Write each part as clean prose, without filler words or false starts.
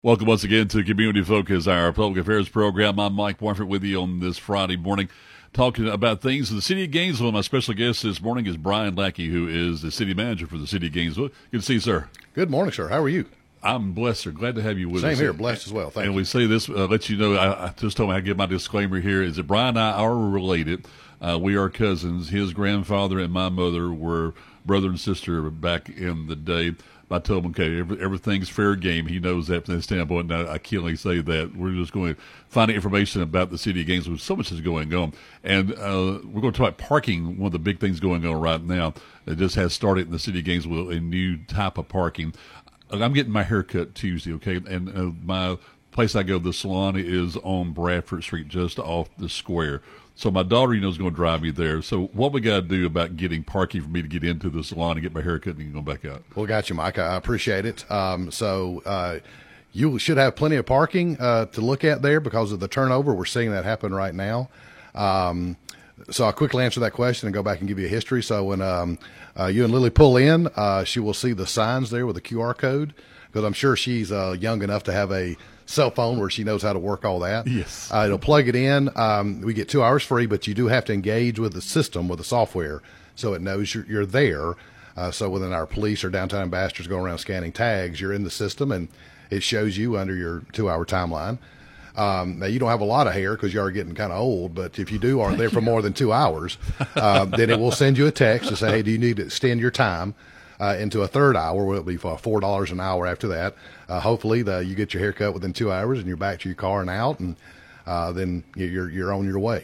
Welcome once again to Community Focus, our public affairs program. I'm Mike Warford with you on this Friday morning, talking about things in the city of Gainesville. My special guest this morning is Brian Lackey, who is the city manager for the city of Gainesville. Good to see you, sir. Good morning, sir. How are you? I'm blessed, sir. Glad to have you with us. Same here. Blessed as well. Thank you. And we say this, let you know, I just told me I give my disclaimer here, is that Brian and I are related. We are cousins. His grandfather and my mother were brother and sister back in the day. I told him, okay, everything's fair game. He knows that from that standpoint. Now, I can't really say that. We're just going to find information about the city of Gainesville. So much is going on. And we're going to talk about parking, one of the big things going on right now. It just has started in the city of Gainesville, a new type of parking. I'm getting my hair cut Tuesday, okay? And my place I go, the salon, is on Bradford Street, just off the square. So my daughter, is going to drive me there. So what we got to do about getting parking for me to get into the salon and get my hair cut and go back out? Well, got you, Mike. I appreciate it. You should have plenty of parking to look at there because of the turnover. We're seeing that happen right now. So I'll quickly answer that question and go back and give you a history. So when you and Lily pull in, she will see the signs there with the QR code, because I'm sure she's young enough to have a cell phone where she knows how to work all that. Yes. It'll plug it in. We get 2 hours free, but you do have to engage with the system, with the software, so it knows you're there. So when our police or downtown ambassadors go around scanning tags, you're in the system and it shows you under your 2 hour timeline. Now you don't have a lot of hair because you are getting kind of old, but if you aren't there for more than 2 hours, then it will send you a text to say, hey, do you need to extend your time into a third hour, where it'll be for $4 an hour after that. Hopefully you get your hair cut within 2 hours and you're back to your car and out, and then you're on your way.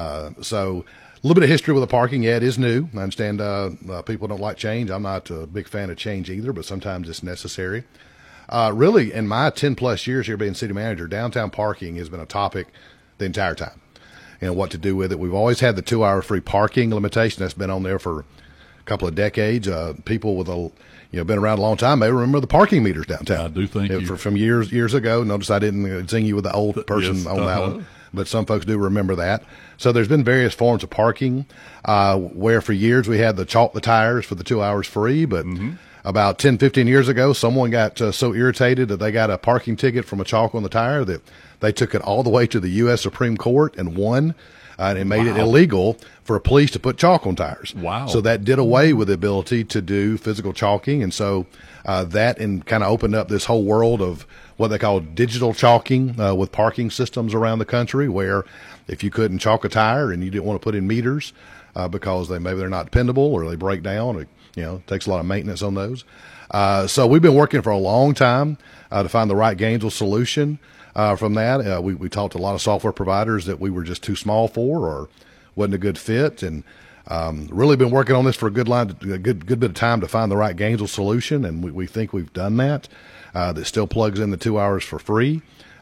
So a little bit of history with the parking. Yeah, it is new. I understand people don't like change. I'm not a big fan of change either, but sometimes it's necessary. Really, in my 10 plus years here being city manager, downtown parking has been a topic the entire time, and what to do with it. We've always had the 2 hour free parking limitation that's been on there for couple of decades. People with been around a long time may remember the parking meters downtown. I do think from years ago. Notice I didn't zing you with the old person on that one, but some folks do remember that. So there's been various forms of parking, where for years we had the chalk the tires for the 2 hours free, but about 10, 15 years ago, someone got so irritated that they got a parking ticket from a chalk on the tire that they took it all the way to the U.S. Supreme Court and won. And it made it illegal for a police to put chalk on tires. Wow. So that did away with the ability to do physical chalking. And so that kind of opened up this whole world of what they call digital chalking with parking systems around the country, where if you couldn't chalk a tire and you didn't want to put in meters because maybe they're not dependable or they break down, it takes a lot of maintenance on those. So we've been working for a long time to find the right Gainesville solution. From that, we talked to a lot of software providers that we were just too small for or wasn't a good fit, and really been working on this for a good bit of time to find the right Gainesville solution, and we think we've done that. That still plugs in the 2 hours for free.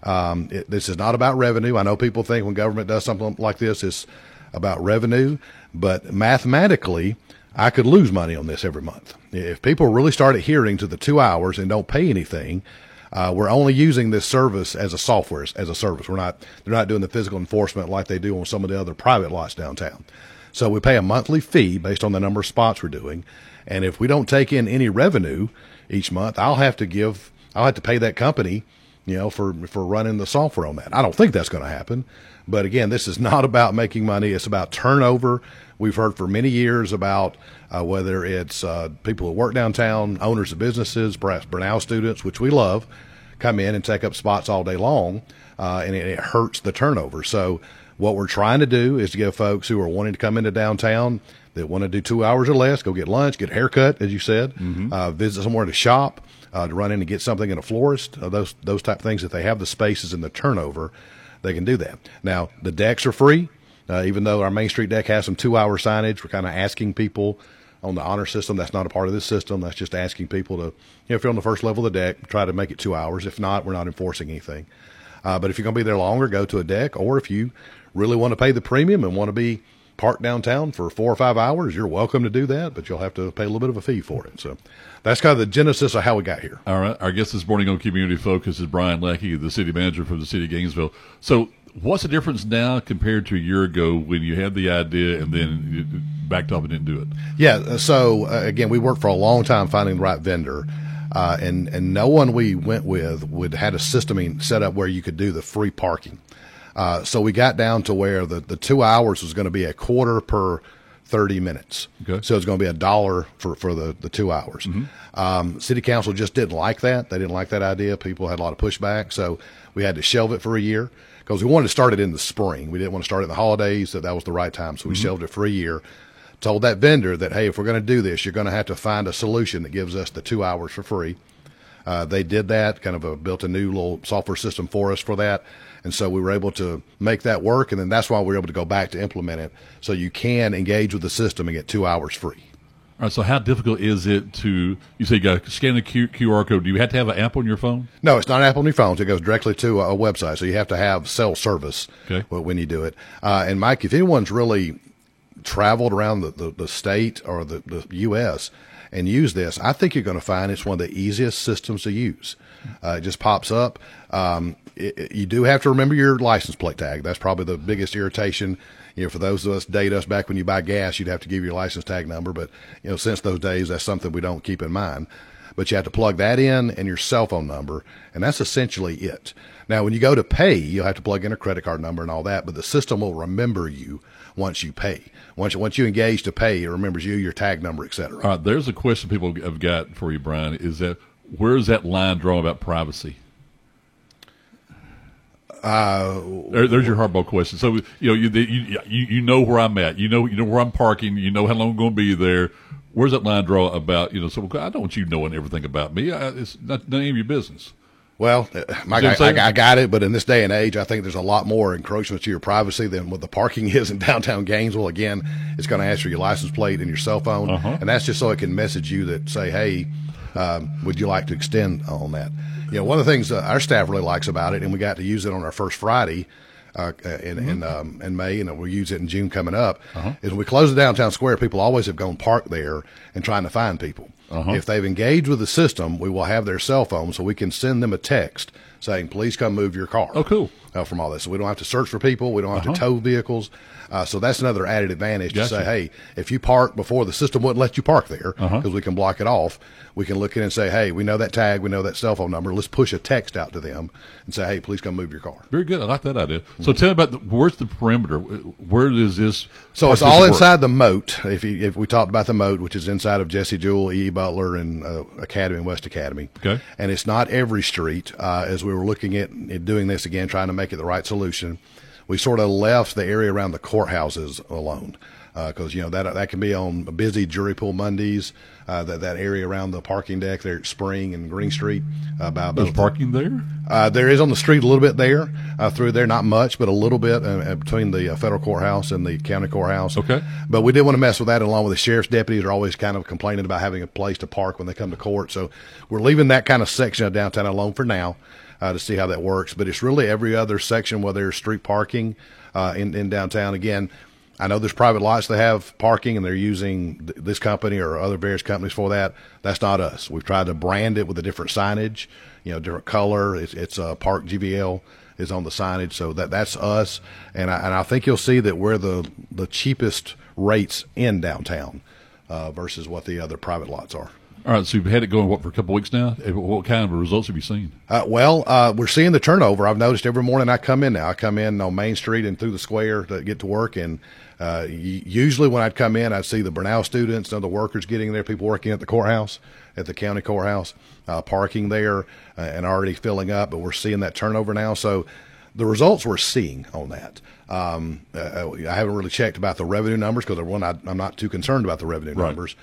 This is not about revenue. I know people think when government does something like this, it's about revenue, but mathematically, I could lose money on this every month. If people really start adhering to the 2 hours and don't pay anything, we're only using this service as a software, as a service. They're not doing the physical enforcement like they do on some of the other private lots downtown. So we pay a monthly fee based on the number of spots we're doing. And if we don't take in any revenue each month, I'll have to pay that company, for running the software on that. I don't think that's going to happen. But again, this is not about making money. It's about turnover. We've heard for many years about whether it's people who work downtown, owners of businesses, perhaps Brenau students, which we love, come in and take up spots all day long, and it hurts the turnover. So what we're trying to do is to give folks who are wanting to come into downtown that want to do 2 hours or less, go get lunch, get a haircut, as you said, visit somewhere to shop, to run in and get something in a florist, those type of things. If they have the spaces and the turnover, they can do that. Now, the decks are free. Even though our Main Street deck has some 2 hour signage, we're kind of asking people on the honor system. That's not a part of this system. That's just asking people to, if you're on the first level of the deck, try to make it 2 hours. If not, we're not enforcing anything. But if you're going to be there longer, go to a deck. Or if you really want to pay the premium and want to be parked downtown for 4 or 5 hours, you're welcome to do that, but you'll have to pay a little bit of a fee for it. So that's kind of the genesis of how we got here. All right. Our guest this morning on Community Focus is Brian Lackey, the city manager for the city of Gainesville. So what's the difference now compared to a year ago when you had the idea and then you backed off and didn't do it? Yeah. So again, we worked for a long time finding the right vendor. and no one we went with would had a system set up where you could do the free parking. So we got down to where the 2 hours was going to be a quarter per 30 minutes. Okay. So it's going to be $1 for the 2 hours. City council just didn't like that. They didn't like that idea. People had a lot of pushback. So we had to shelve it for a year because we wanted to start it in the spring. We didn't want to start it in the holidays. That was the right time. So we shelved it for a year. Told that vendor that, hey, if we're going to do this, you're going to have to find a solution that gives us the 2 hours for free. They did that, built a new little software system for us for that. And so we were able to make that work. And then that's why we were able to go back to implement it. So you can engage with the system and get 2 hours free. All right. So how difficult is it to, you say you got to scan the QR code. Do you have to have an app on your phone? No, it's not an app on your phone. It goes directly to a website. So you have to have cell service when you do it. And Mike, if anyone's really traveled around the state or the U.S. and use this, I think you're going to find it's one of the easiest systems to use. It just pops up. You do have to remember your license plate tag. That's probably the biggest irritation. For those of us date us back when you buy gas, you'd have to give your license tag number. But, since those days, that's something we don't keep in mind. But you have to plug that in and your cell phone number, and that's essentially it. Now, when you go to pay, you'll have to plug in a credit card number and all that, but the system will remember you once you pay. Once you engage to pay, it remembers you, your tag number, et cetera. All right, there's a question people have got for you, Brian, is that where is that line drawn about privacy? There's your hardball question. So you know where I'm at. You know where I'm parking. You know how long I'm going to be there. Where's that line draw about? So I don't want you knowing everything about me. It's not none of your business. Well, Mike, I got it, but in this day and age, I think there's a lot more encroachment to your privacy than what the parking is in downtown Gainesville. Again, it's going to ask for your license plate and your cell phone, and that's just so it can message you that say, hey, would you like to extend on that? One of the things our staff really likes about it, and we got to use it on our first Friday in May, and we'll use it in June coming up, is when we close the downtown square, people always have gone park there and trying to find people. If they've engaged with the system, we will have their cell phone so we can send them a text saying, please come move your car. Oh, cool. From all this. So we don't have to search for people. We don't have to tow vehicles. So that's another added advantage to say, hey, if you park before, the system wouldn't let you park there because we can block it off. We can look in and say, hey, we know that tag. We know that cell phone number. Let's push a text out to them and say, hey, please come move your car. Very good. I like that idea. So tell me about where's the perimeter? Where is this? So it's all inside the moat. If we talked about the moat, which is inside of Jesse Jewell, E. Butler, and Academy and West Academy. Okay. And it's not every street. As we were looking at doing this again, trying to make it the right solution, we sort of left the area around the courthouses alone. Because that can be on busy jury pool Mondays. That area around the parking deck there at Spring and Green Street. There's parking there. There is on the street a little bit there, through there, not much, but a little bit between the federal courthouse and the county courthouse. Okay. But we didn't want to mess with that. Along with the sheriff's deputies are always kind of complaining about having a place to park when they come to court. So we're leaving that kind of section of downtown alone for now. To see how that works, but it's really every other section where there's street parking in downtown. Again, I know there's private lots that have parking and they're using this company or other various companies for that. That's not us. We've tried to brand it with a different signage, different color. It's Park GVL is on the signage, so that's us. And I think you'll see that we're the cheapest rates in downtown versus what the other private lots are. All right, so you've had it going, for a couple of weeks now? What kind of results have you seen? We're seeing the turnover. I've noticed every morning I come in now. I come in on Main Street and through the square to get to work, and usually when I'd come in, I'd see the Bernal students and the workers getting there, people working at the courthouse, at the county courthouse, parking there and already filling up, but we're seeing that turnover now. So the results we're seeing on that. I haven't really checked about the revenue numbers because I'm not too concerned about the revenue numbers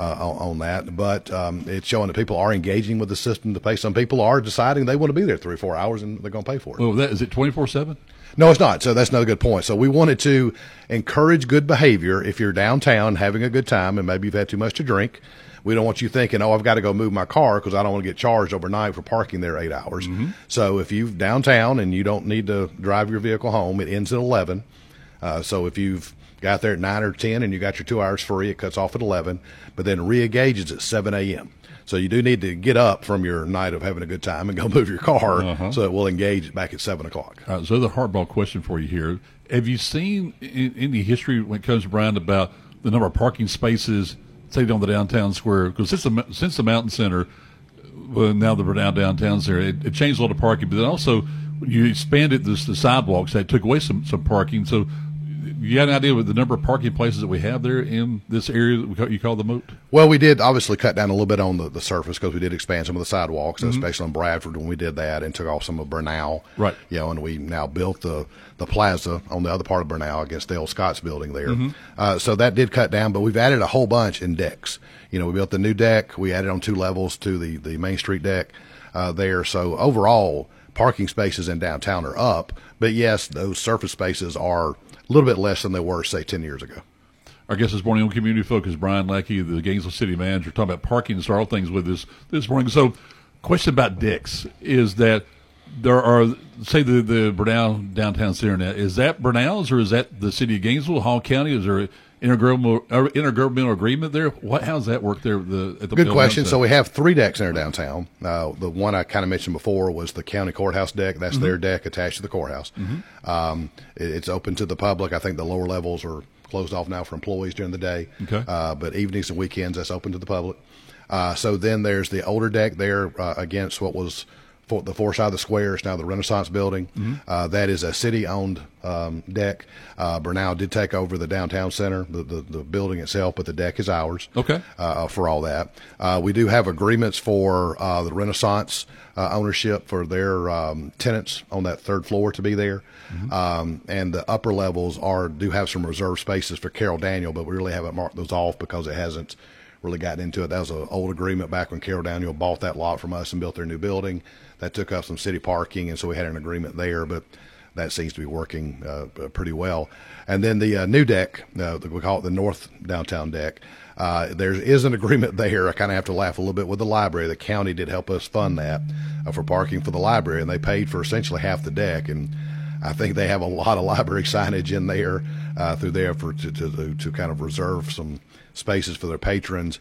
on that, but it's showing that people are engaging with the system to pay. Some people are deciding they want to be there 3 or 4 hours and they're going to pay for it. Oh, is it 24/7? No, it's not. So that's another good point. So we wanted to encourage good behavior. If you're downtown having a good time and maybe you've had too much to drink, we don't want you thinking, oh, I've got to go move my car because I don't want to get charged overnight for parking there 8 hours. So if you're downtown and you don't need to drive your vehicle home, it ends at 11. So if you've got there at 9 or 10 and you got your 2 hours free, it cuts off at 11, but then re-engages at 7 a.m. So you do need to get up from your night of having a good time and go move your car so it will engage back at 7 o'clock. So the hardball question for you here. Have you seen any history when it comes around about the number of parking spaces, say, on the downtown square? Because since the Mountain Center, well, now that we're now downtown's there, it changed a lot of parking, but then also you expanded the sidewalks that took away some parking. So you got an idea with the number of parking places that we have there in this area that you call the moat? Well, we did obviously cut down a little bit on the surface because we did expand some of the sidewalks, especially in Bradford when we did that, and took off some of Bernal. Right. And we now built the plaza on the other part of Bernal against the old Scott's building there. So that did cut down, but we've added a whole bunch in decks. We built the new deck. We added on 2 levels to the Main Street deck there. So overall, parking spaces in downtown are up, but yes, those surface spaces are a little bit less than they were, say, 10 years ago. Our guest this morning on Community Focus, Brian Lackey, the Gainesville City Manager, talking about parking and start all things with this morning. So, question about decks is that there are, say, the Bernal Downtown Center now, is that Bernal's or is that the City of Gainesville, Hall County? Is there an intergovernmental agreement there? How does that work there? At the Good question. So we have 3 decks in our downtown. The one I kind of mentioned before was the county courthouse deck. That's their deck attached to the courthouse. It's open to the public. I think the lower levels are closed off now for employees during the day. Okay. But evenings and weekends, that's open to the public. So then there's the older deck there against what was for the far side of the square. It's now the Renaissance building. That is a city-owned deck. Bernal did take over the downtown center, the building itself, but the deck is ours. Okay. For all that. We do have agreements for the Renaissance ownership for their tenants on that 3rd floor to be there. And the upper levels do have some reserved spaces for Carol Daniel, but we really haven't marked those off because it hasn't really gotten into it. That was an old agreement back when Carol Daniel bought that lot from us and built their new building. That took up some city parking, and so we had an agreement there, but that seems to be working pretty well. And then the new deck, we call it the North Downtown deck, there is an agreement there. I kind of have to laugh a little bit with the library. The county did help us fund that for parking for the library, and they paid for essentially half the deck, and I think they have a lot of library signage in there through there to kind of reserve some spaces for their patrons.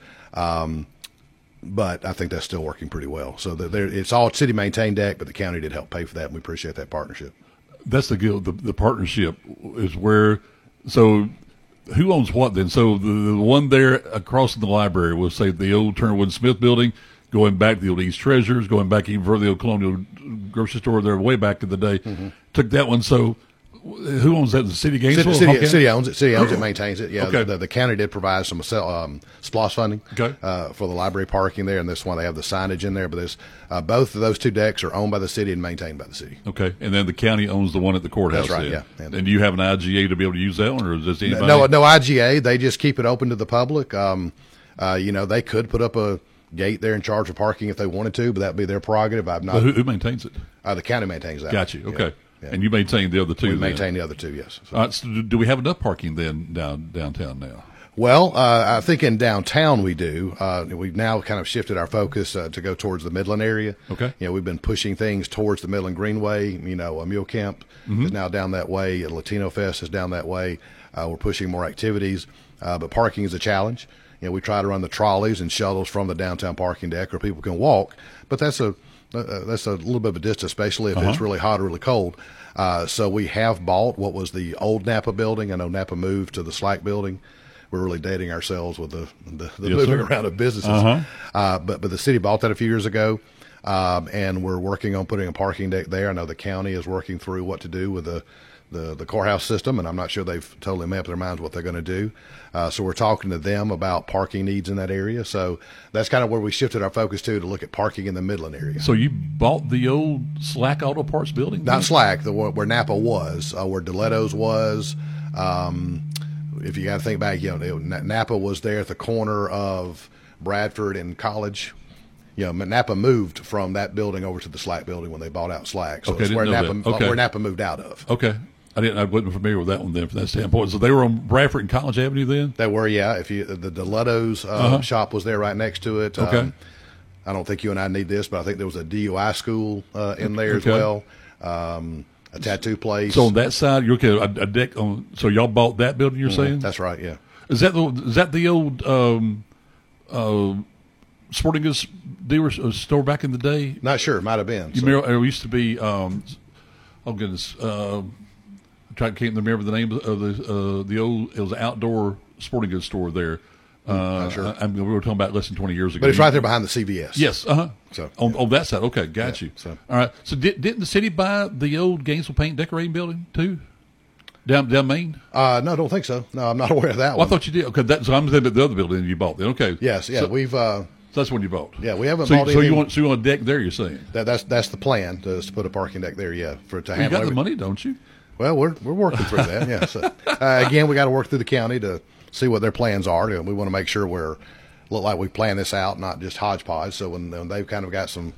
But I think that's still working pretty well. So it's all city maintained deck, but the county did help pay for that, and we appreciate that partnership. That's the partnership is where. So who owns what then? So the one there across from the library was, say, the old Turner Wood Smith building, going back to the old East Treasures, going back even further, the old Colonial grocery store there way back in the day. Took that one. So who owns that? The City of Gainesville? City owns it. City owns it, maintains it. Yeah. Okay. The county did provide some SPLOST funding for the library parking there, and this one they have the signage in there. But there's both of those 2 decks are owned by the city and maintained by the city. Okay. And then the county owns the one at the courthouse. That's right. Then. Yeah. And do you have an IGA to be able to use that one, or is this anybody? No IGA. They just keep it open to the public. They could put up a gate there and charge for parking if they wanted to, but that'd be their prerogative. I've not. Well, who maintains it? The county maintains that. Got you. Okay. Yeah. And you maintain the other 2. We maintain the other 2. Yes. All right, so do we have enough parking then downtown now? Well, I think in downtown we do. We've now kind of shifted our focus to go towards the Midland area. Okay. We've been pushing things towards the Midland Greenway. A Mule Camp is now down that way. Latino Fest is down that way. We're pushing more activities, but parking is a challenge. We try to run the trolleys and shuttles from the downtown parking deck where people can walk, but that's a little bit of a distance, especially if it's really hot or really cold. So we have bought what was the old Napa building. I know Napa moved to the Slack building. We're really dating ourselves with the moving around of businesses. But the city bought that a few years ago, and we're working on putting a parking deck there. I know the county is working through what to do with the courthouse system, and I'm not sure they've totally mapped their minds what they're going to do. So we're talking to them about parking needs in that area. So that's kind of where we shifted our focus to look at parking in the Midland area. So you bought the old Slack Auto Parts building? Not Slack, where Napa was, where DeLetto's was. If you got to think back, Napa was there at the corner of Bradford and College. Napa moved from that building over to the Slack building when they bought out Slack. So it's where Napa moved out of. Okay. I wasn't familiar with that one then from that standpoint. So they were on Bradford and College Avenue then? They were, yeah. The DeLetto's shop was there right next to it. Okay. I don't think you and I need this, but I think there was a DUI school in there as well. A tattoo place. So on that side, you're okay. A deck on. So y'all bought that building? You're saying? That's right. Yeah. Is that the old sporting goods dealer store back in the day? Not sure. Might have been. Remember, it used to be. Oh goodness. I can't remember the name of the old. It was an outdoor sporting goods store there. Sure. We were talking about less than 20 years ago. But it's right there behind the CVS. Yes. So on that side. Okay, got you. So. All right. So didn't the city buy the old Gainesville Paint Decorating building too? Down Main? No, I don't think so. No, I'm not aware of that Well, one. I thought you did. Okay, so I'm thinking the other building you bought then. Okay. Yes, yeah, So, we've. so that's when you bought. Yeah, we haven't So, bought so anything. you want a deck there? You're saying? That's the plan to put a parking deck there. Yeah, to You handle got the money, don't you? Well, we're working through that. Yeah. So, again, we got to work through the county to see what their plans are. And we want to make sure look like we plan this out, not just hodgepodge. So when they've kind of got some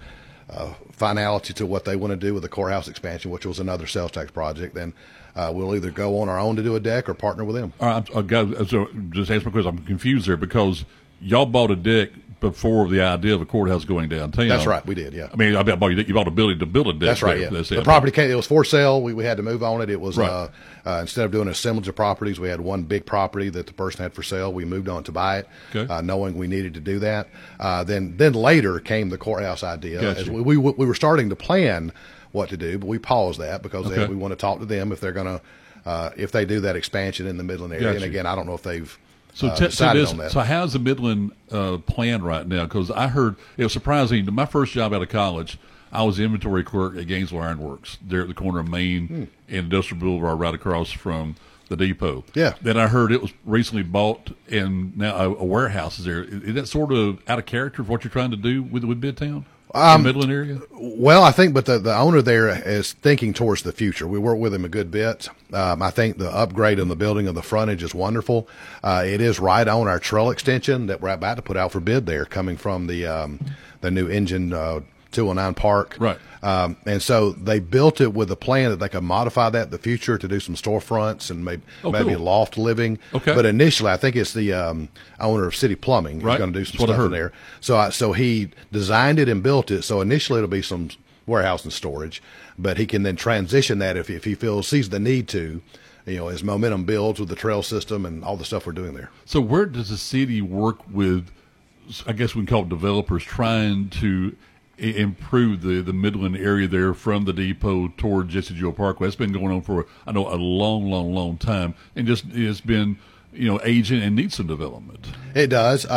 finality to what they want to do with the courthouse expansion, which was another sales tax project, then we'll either go on our own to do a deck or partner with them. All right. So just ask my question. I'm confused there because y'all bought a deck before the idea of a courthouse going downtown. That's right. We did. Yeah. I mean, you bought a building to build a deck. That's right. There. Yeah. That's The it. property it was for sale. We had to move on it. It was Right. Instead of doing assemblage of properties, we had one big property that the person had for sale. We moved on to buy it, Okay. knowing we needed to do that. Then later came the courthouse idea. Gotcha. As we were starting to plan what to do, but we paused that because Okay. we want to talk to them if they're going to if they do that expansion in the Midland area. Gotcha. And again, I don't know if they've So decided on that. So how's the Midland plan right now? Because I heard it was surprising. My first job out of college, I was inventory clerk at Gainesville Iron Works there at the corner of Main and Industrial Boulevard, right across from the depot. Yeah. Then I heard it was recently bought and now a warehouse is there. Is that sort of out of character of what you're trying to do with Midtown? The Midland area? Well, I think, but the owner there is thinking towards the future. We work with him a good bit. I think the upgrade in the building of the frontage is wonderful. It is right on our trail extension that we're about to put out for bid there, coming from the new engine 209 park. Right. And so they built it with a plan that they could modify that in the future to do some storefronts and maybe cool. loft living. Okay. But initially, I think it's the owner of City Plumbing who's Right. going to do some That's what I stuff in heard. there. So he designed it and built it. So initially, it'll be some warehouse and storage, but he can then transition that if he sees the need to, as momentum builds with the trail system and all the stuff we're doing there. So where does the city work with, I guess we can call it developers, trying to improve the Midland area there from the depot toward Jesse Jewell Parkway? That's been going on for, I know, a long time. And just it's been, aging and needs some development. It does.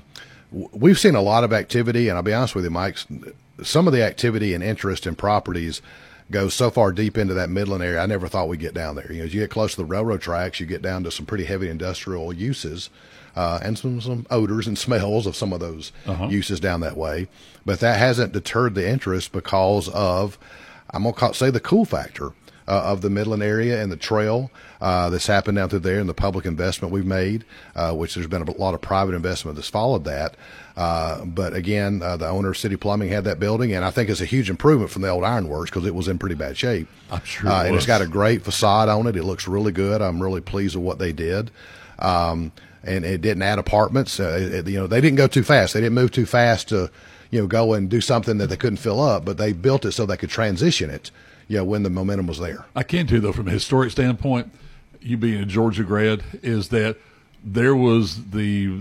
We've seen a lot of activity, and I'll be honest with you, Mike, some of the activity and interest in properties goes so far deep into that Midland area, I never thought we'd get down there. As you get close to the railroad tracks, you get down to some pretty heavy industrial uses. And some odors and smells of some of those uses down that way. But that hasn't deterred the interest because of, I'm going to say, the cool factor of the Midland area and the trail that's happened down through there and the public investment we've made, which there's been a lot of private investment that's followed that. But again, the owner of City Plumbing had that building, and I think it's a huge improvement from the old Ironworks because it was in pretty bad shape. I'm sure And it's got a great facade on it. It looks really good. I'm really pleased with what they did. And it didn't add apartments. They didn't go too fast. They didn't move too fast to, go and do something that they couldn't fill up. But they built it so they could transition it, when the momentum was there. I can too, though, from a historic standpoint, you being a Georgia grad, is that there was the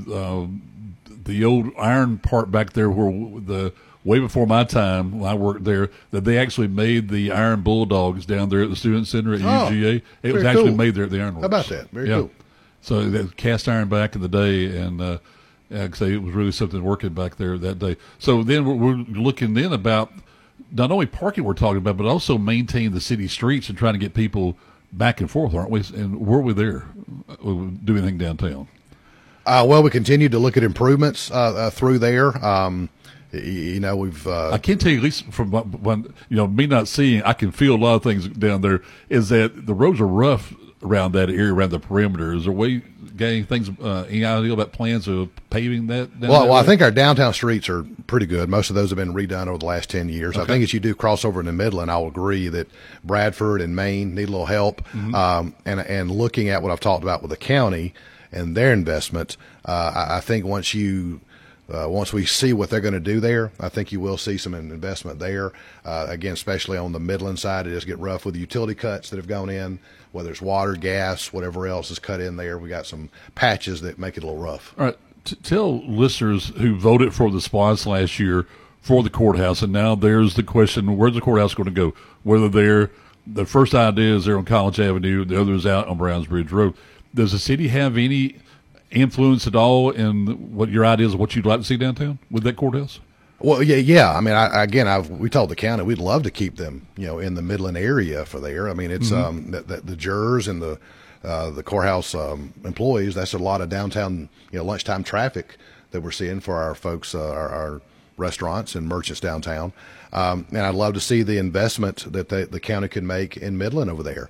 old iron part back there where way before my time when I worked there, that they actually made the Iron Bulldogs down there at the Student Center at UGA. It was actually made there at the Ironworks. How about that? Very cool. So that cast iron back in the day, and it was really something working back there that day. So then we're looking then about not only parking we're talking about, but also maintaining the city streets and trying to get people back and forth, aren't we? And were we there? Do anything downtown? Well, we continue to look at improvements through there. We've. I can tell you, at least from when me not seeing, I can feel a lot of things down there. Is that the roads are rough around that area, around the perimeter? Is there a way, getting things? Any idea about plans of paving that? I think our downtown streets are pretty good. Most of those have been redone over the last 10 years. Okay. I think as you do crossover in the Midland, I'll agree that Bradford and Maine need a little help. And looking at what I've talked about with the county and their investment, I think once we see what they're going to do there, I think you will see some investment there. Again, especially on the Midland side, it does get rough with the utility cuts that have gone in, whether it's water, gas, whatever else is cut in there. We got some patches that make it a little rough. All right. Tell listeners who voted for the SPLOST last year for the courthouse, and now there's the question, where's the courthouse going to go? Whether the first idea is there on College Avenue, the other is out on Browns Bridge Road. Does the city have any influence at all in what your ideas of what you'd like to see downtown with that courthouse? Well, yeah. I mean, we told the county we'd love to keep them, in the Midland area for there. I mean, it's the jurors and the courthouse employees. That's a lot of downtown, lunchtime traffic that we're seeing for our folks, our restaurants and merchants downtown. And I'd love to see the investment that the county could make in Midland over there.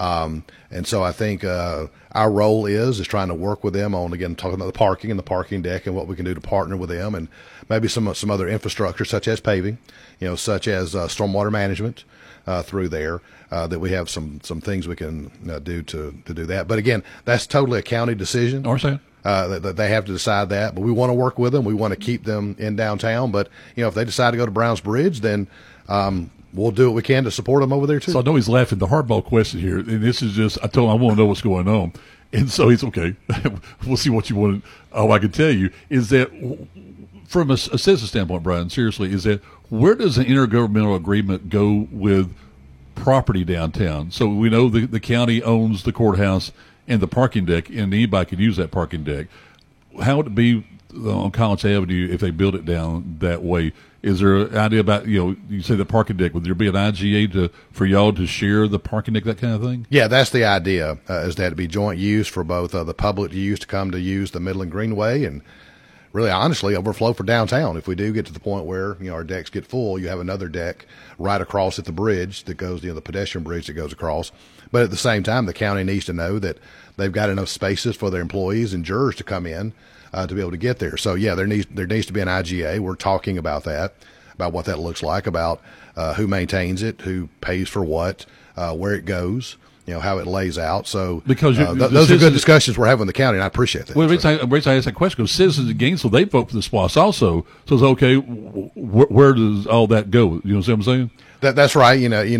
And so I think our role is trying to work with them on, again, talking about the parking and the parking deck and what we can do to partner with them, and maybe some other infrastructure such as paving, such as stormwater management through there, that we have some things we can do to do that. But again, that's totally a county decision. Understand. That they have to decide that, but we want to work with them. We want to keep them in downtown. But if they decide to go to Browns Bridge, then we'll do what we can to support them over there too. So I know he's laughing. The hardball question here, and this is just, I told him I want to know what's going on, and so he's okay. We'll see what you want. All I can tell you is that from a citizen standpoint, Brian, seriously, is that where does an intergovernmental agreement go with property downtown? So we know the county owns the courthouse and the parking deck, and anybody could use that parking deck. How would it be on College Avenue if they build it down that way? Is there an idea about, you say the parking deck, would there be an IGA for y'all to share the parking deck, that kind of thing? Yeah, that's the idea, is that it be joint use for both the public to use, to come to use the Midland Greenway, and really, honestly, overflow for downtown. If we do get to the point where, our decks get full, you have another deck right across at the bridge that goes, the pedestrian bridge that goes across. But at the same time, the county needs to know that they've got enough spaces for their employees and jurors to come in to be able to get there. So, yeah, there needs to be an IGA. We're talking about that, about what that looks like, about who maintains it, who pays for what, where it goes, how it lays out. So because those are good discussions we're having with the county, and I appreciate that. Well, the reason I asked that question, because citizens of Gainesville, they vote for the SPLOST also. So it's okay, where does all that go? You know what I'm saying? That's right.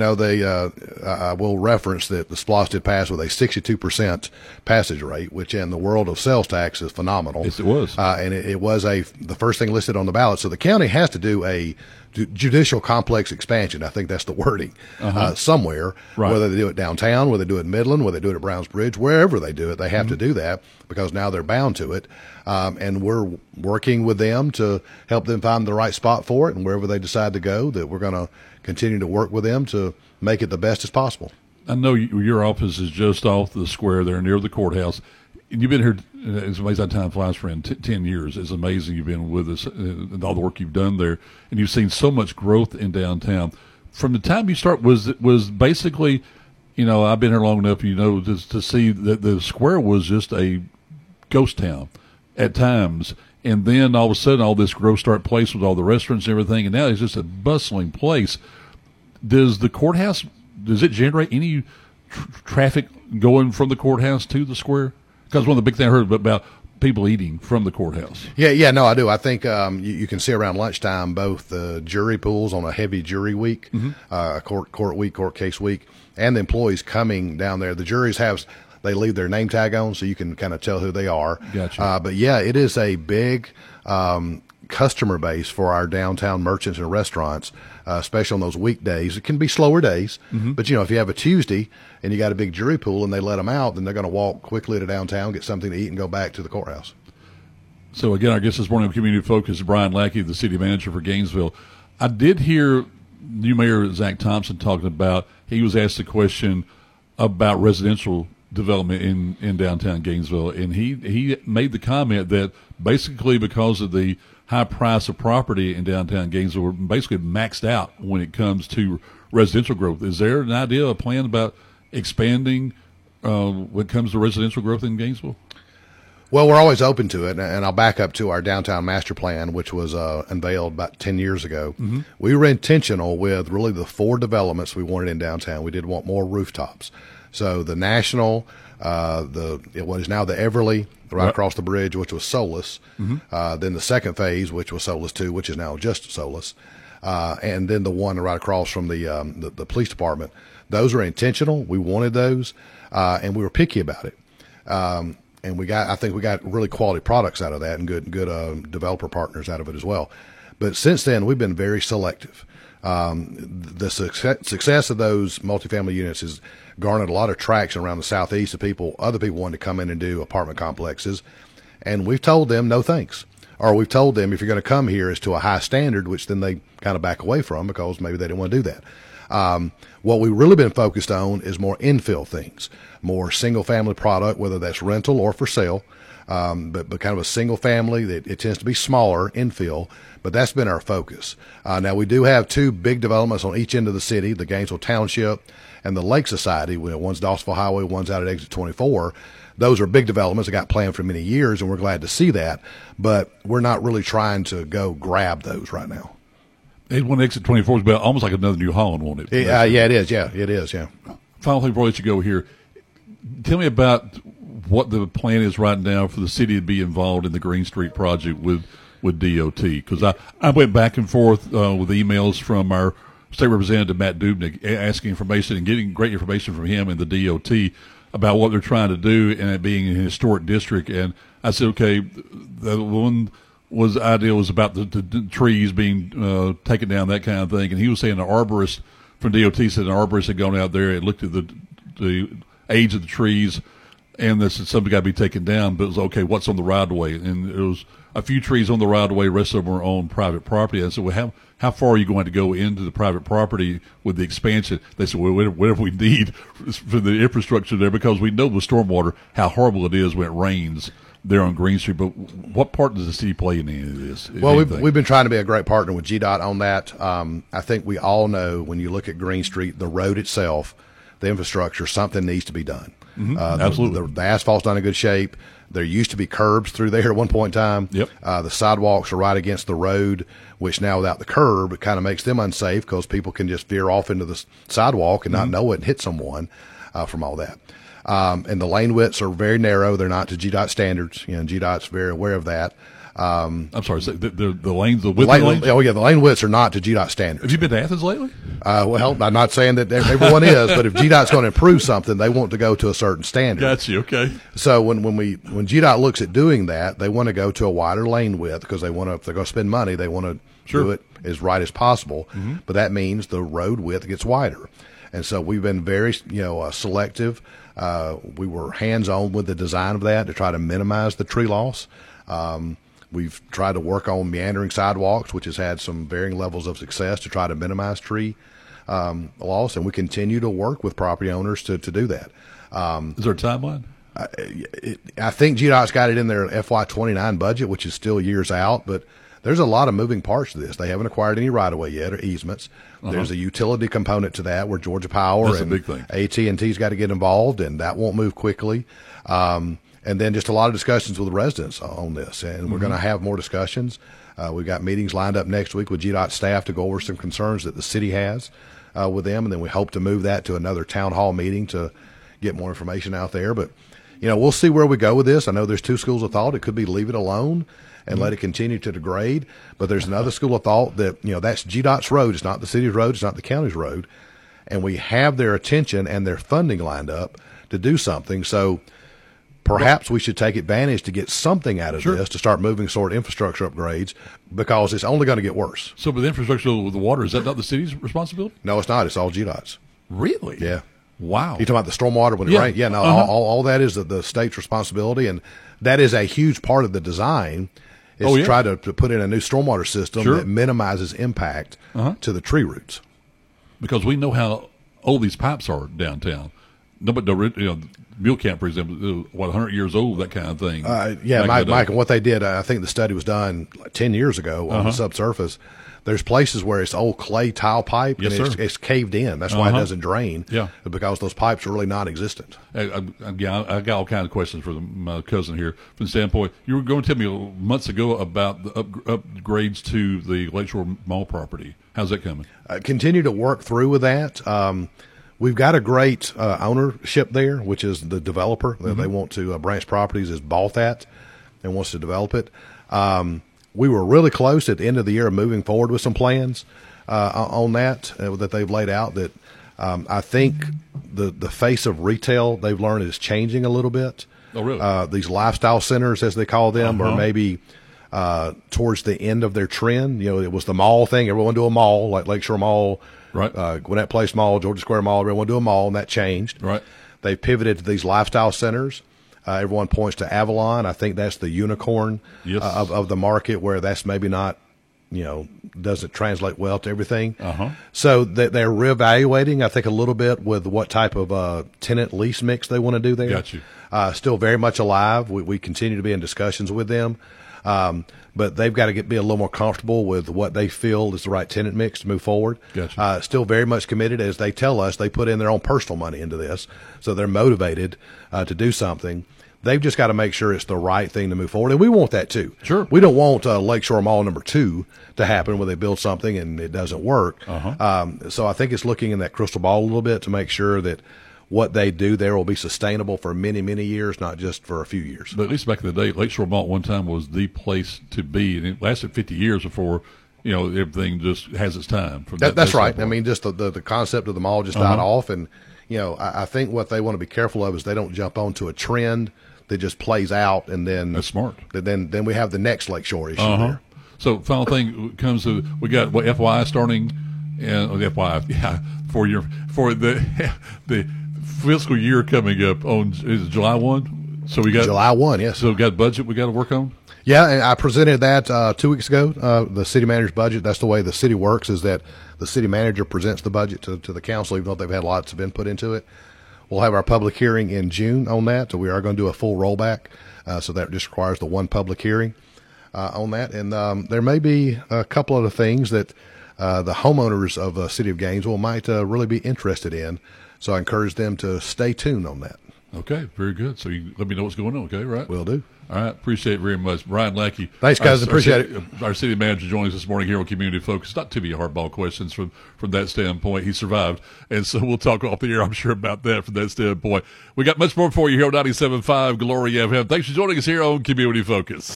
I will reference that the SPLOST did pass with a 62% passage rate, which in the world of sales tax is phenomenal. Yes, it was. And it was the first thing listed on the ballot. So the county has to do a judicial complex expansion. I think that's the wording somewhere, right. Whether they do it downtown, whether they do it in Midland, whether they do it at Browns Bridge, wherever they do it, they have to do that because now they're bound to it. And we're working with them to help them find the right spot for it, and wherever they decide to go, that we're going to continue to work with them to make it the best as possible. I know your office is just off the square there near the courthouse. And you've been here, it's amazing how time flies, friend, 10 years. It's amazing you've been with us and all the work you've done there. And you've seen so much growth in downtown. From the time you start, was basically, I've been here long enough, to see that the square was just a ghost town at times. And then all of a sudden, all this growth start place with all the restaurants and everything. And now it's just a bustling place. Does the courthouse, does it generate any traffic going from the courthouse to the square? Because one of the big things I heard about people eating from the courthouse. Yeah, no, I do. I think you can see around lunchtime both the jury pools on a heavy jury week, court week, court case week, and the employees coming down there. The juries they leave their name tag on, so you can kind of tell who they are. Gotcha. But yeah, it is a big customer base for our downtown merchants and restaurants, especially on those weekdays. It can be slower days, but if you have a Tuesday and you got a big jury pool and they let them out, then they're going to walk quickly to downtown, get something to eat, and go back to the courthouse. So again, our guest this morning on Community Focus is Brian Lackey, the city manager for Gainesville. I did hear new mayor Zach Thompson talking about, he was asked a question about residential development in downtown Gainesville, and he made the comment that basically because of the high price of property in downtown Gainesville, we're basically maxed out when it comes to residential growth. Is there an idea, a plan about expanding when it comes to residential growth in Gainesville? Well, we're always open to it, and I'll back up to our downtown master plan, which was unveiled about 10 years ago. We were intentional with really the 4 developments we wanted in downtown. We did want more rooftops. So the National, what is now the Everly, right across the bridge, which was Solis. Then the second phase, which was Solis 2, which is now just Solis. And then the one right across from the police department. Those are intentional. We wanted those, and we were picky about it. And I think we got really quality products out of that, and good developer partners out of it as well. But since then, we've been very selective. The success of those multifamily units has garnered a lot of traction around the southeast of other people wanting to come in and do apartment complexes. And we've told them no thanks. Or we've told them if you're going to come here is to a high standard, which then they kind of back away from because maybe they didn't want to do that. What we've really been focused on is more infill things, more single family product, whether that's rental or for sale. But kind of a single family that it tends to be smaller infill, but that's been our focus. Now we do have two big developments on each end of the city, the Gainesville Township and the Lake Society. One's Dawsonville Highway, one's out at exit 24. Those are big developments that got planned for many years, and we're glad to see that, but we're not really trying to go grab those right now. One exit 24 is about almost like another New Holland, won't it? Yeah, it is. Yeah, it is. Yeah. Final thing before I let you go here. Tell me about what the plan is right now for the city to be involved in the Green Street project with DOT. Because I went back and forth with emails from our state representative, Matt Dubnik, asking information and getting great information from him and the DOT about what they're trying to do and it being a historic district. And I said, okay, the one idea was about the trees being taken down, that kind of thing. And he was saying the arborist from DOT said an arborist had gone out there and looked at the age of the trees, and this is something got to be taken down. But it was okay. What's on the right of way? And there was a few trees on the right of way. Rest of them are on private property. And so, how far are you going to go into the private property with the expansion? They said, well, whatever we need for the infrastructure there, because we know with stormwater how horrible it is when it rains there on Green Street. But what part does the city play in any of this? Well, we've been trying to be a great partner with GDOT on that. I think we all know when you look at Green Street, the road itself, the infrastructure, something needs to be done. Mm-hmm. Absolutely. The asphalt's not in good shape. There used to be curbs through there at one point in time. Yep. The sidewalks are right against the road, which now without the curb, it kind of makes them unsafe because people can just veer off into the sidewalk and not know it and hit someone from all that. And the lane widths are very narrow. They're not to GDOT standards. GDOT's very aware of that. I'm sorry, so the lanes, the width of the lanes? Oh, yeah, the lane widths are not to GDOT standards. Have you been to Athens lately? Well, I'm not saying that everyone is, but if GDOT's going to improve something, they want to go to a certain standard. Got you, okay. So when GDOT looks at doing that, they want to go to a wider lane width because if they're going to spend money, they want to do it as right as possible. Mm-hmm. But that means the road width gets wider. And so we've been very, selective. We were hands-on with the design of that to try to minimize the tree loss. We've tried to work on meandering sidewalks, which has had some varying levels of success to try to minimize tree loss, and we continue to work with property owners to do that. Is there a timeline? I think GDOT's got it in their FY29 budget, which is still years out, but there's a lot of moving parts to this. They haven't acquired any right-of-way yet or easements. Uh-huh. There's a utility component to that where Georgia Power and AT&T's got to get involved, and that won't move quickly. And then just a lot of discussions with the residents on this, and we're going to have more discussions. We've got meetings lined up next week with GDOT staff to go over some concerns that the city has with them, and then we hope to move that to another town hall meeting to get more information out there. But, we'll see where we go with this. I know there's two schools of thought. It could be leave it alone and let it continue to degrade, but there's another school of thought that, that's GDOT's road. It's not the city's road. It's not the county's road. And we have their attention and their funding lined up to do something. So perhaps we should take advantage to get something out of this to start moving toward infrastructure upgrades because it's only going to get worse. So with infrastructure with the water, is that not the city's responsibility? No, it's not. It's all GDOT's. Really? Yeah. Wow. You're talking about the stormwater when it rains? Yeah, no, all that is the state's responsibility, and that is a huge part of the design is to try to put in a new stormwater system that minimizes impact to the tree roots. Because we know how old these pipes are downtown. No, but Mule Camp, for example, 100 years old, that kind of thing. Mike, and what they did, I think the study was done like 10 years ago on the subsurface. There's places where it's old clay tile pipe, and it's caved in. That's why it doesn't drain, because those pipes are really non-existent. I got all kinds of questions for my cousin here. From the standpoint, you were going to tell me months ago about the upgrades to the Lakeshore Mall property. How's that coming? Continue to work through with that. We've got a great ownership there, which is the developer. They want to, Branch Properties has bought that and wants to develop it. We were really close at the end of the year of moving forward with some plans on that they've laid out that I think the face of retail they've learned is changing a little bit. Oh, really? These lifestyle centers, as they call them, are maybe towards the end of their trend. It was the mall thing. Everyone do a mall, like Lakeshore Mall, right? Gwinnett Place Mall, Georgia Square Mall. Everyone do a mall, and that changed. Right. They pivoted to these lifestyle centers. Everyone points to Avalon. I think that's the unicorn Yes. of the market, where that's maybe not, doesn't translate well to everything. So they're reevaluating, I think, a little bit with what type of tenant lease mix they want to do there. Got you. Still very much alive. We continue to be in discussions with them. But they've got to be a little more comfortable with what they feel is the right tenant mix to move forward. Gotcha. Still very much committed. As they tell us, they put in their own personal money into this, so they're motivated to do something. They've just got to make sure it's the right thing to move forward, and we want that too. Sure. We don't want Lakeshore Mall number 2 to happen where they build something and it doesn't work. So I think it's looking in that crystal ball a little bit to make sure that what they do there will be sustainable for many, many years, not just for a few years. But at least back in the day, Lakeshore Mall at one time was the place to be, and it lasted 50 years before, everything just has its time. That's right. I mean, just the concept of the mall just died off, and I think what they want to be careful of is they don't jump onto a trend that just plays out, and then That's smart. Then we have the next Lakeshore issue there. So final thing comes to, we got FY starting, and FY for the fiscal year coming up on, is it July 1? So we got July 1, yes. So we got budget we got to work on. Yeah, and I presented that 2 weeks ago. The city manager's budget. That's the way the city works. Is that the city manager presents the budget to the council, even though they've had lots of input into it. We'll have our public hearing in June on that, so we are going to do a full rollback. So that just requires the one public hearing on that. And there may be a couple other things that the homeowners of the City of Gainesville might really be interested in. So I encourage them to stay tuned on that. Okay, very good. So you let me know what's going on, okay, right? Will do. All right, appreciate it very much. Brian Lackey. Thanks, guys. Appreciate it. Our city manager joining us this morning here on Community Focus. Not too many hardball questions from that standpoint. He survived. And so we'll talk off the air, I'm sure, about that from that standpoint. We got much more for you here on 97.5 Glory FM. Thanks for joining us here on Community Focus.